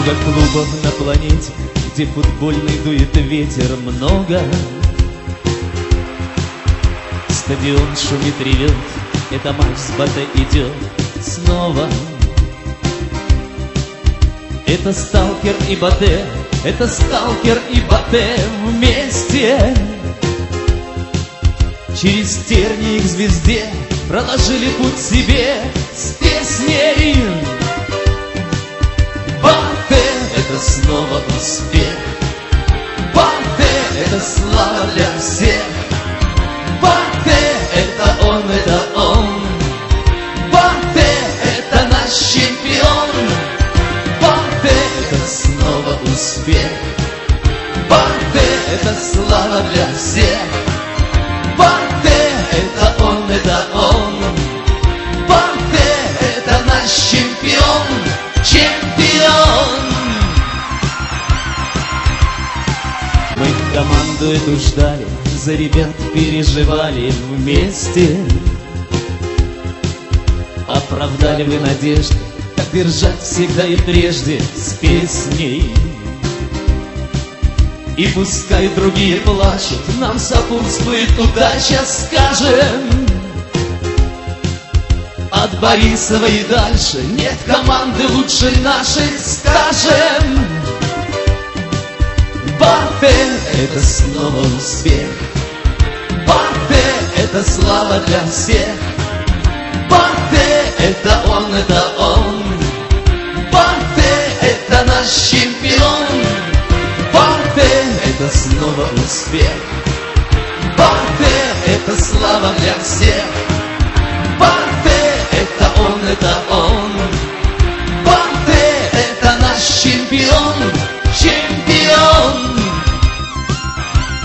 Много клубов на планете, где футбольный дует ветер много. Стадион шумит, ревет, это матч с Батэ идет снова. Это сталкер и Батэ, это сталкер и Батэ вместе. Через тернии к звезде проложили путь себе с песней. Батэ — это снова успех. Батэ — это слава для всех. Батэ — это он, это он. Батэ — это наш чемпион. Батэ — это снова успех. Батэ — это слава для всех. Батэ — это он, это он. Батэ — это наш чемпион. Чемпион! Мы команду эту ждали, за ребят переживали вместе. Оправдали вы надежды, как держать всегда и прежде с песней. И пускай другие плачут, нам сопутствует удача, скажем. От Борисова и дальше нет команды лучше нашей, скажем. Батэ — это снова успех. Батэ — это слава для всех. Батэ — это он, это он. Батэ — это наш чемпион. Батэ — это снова успех. Батэ — это слава для всех. Батэ — это он, это он. Батэ — это наш чемпион. Чемпион!